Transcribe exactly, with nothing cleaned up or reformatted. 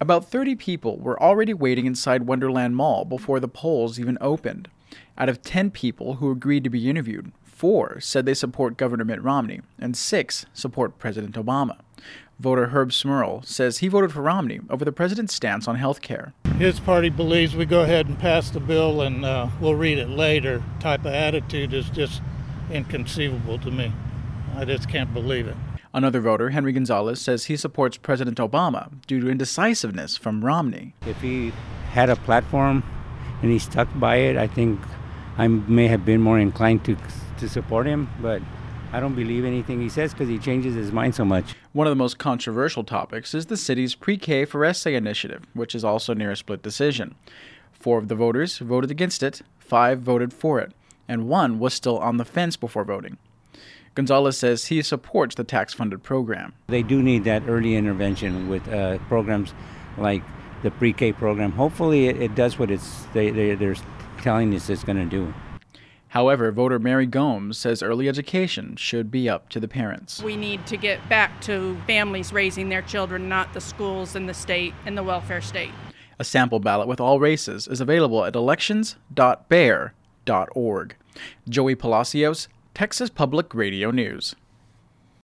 About thirty people were already waiting inside Wonderland Mall before the polls even opened. Out of ten people who agreed to be interviewed, four said they support Governor Mitt Romney, and six support President Obama. Voter Herb Smurl says he voted for Romney over the president's stance on health care. His party believes we go ahead and pass the bill and uh, we'll read it later type of attitude is just inconceivable to me. I just can't believe it. Another voter, Henry Gonzalez, says he supports President Obama due to indecisiveness from Romney. If he had a platform and he stuck by it, I think I may have been more inclined to to support him, but I don't believe anything he says because he changes his mind so much. One of the most controversial topics is the city's Pre-K for Essay initiative, which is also near a split decision. Four of the voters voted against it, five voted for it, and one was still on the fence before voting. Gonzalez says he supports the tax-funded program. They do need that early intervention with uh, programs like the Pre-K program. Hopefully it, it does what it's they, they, they're telling us it's going to do. However, voter Mary Gomes says early education should be up to the parents. We need to get back to families raising their children, not the schools and the state and the welfare state. A sample ballot with all races is available at elections dot bear dot org. Joey Palacios, Texas Public Radio News.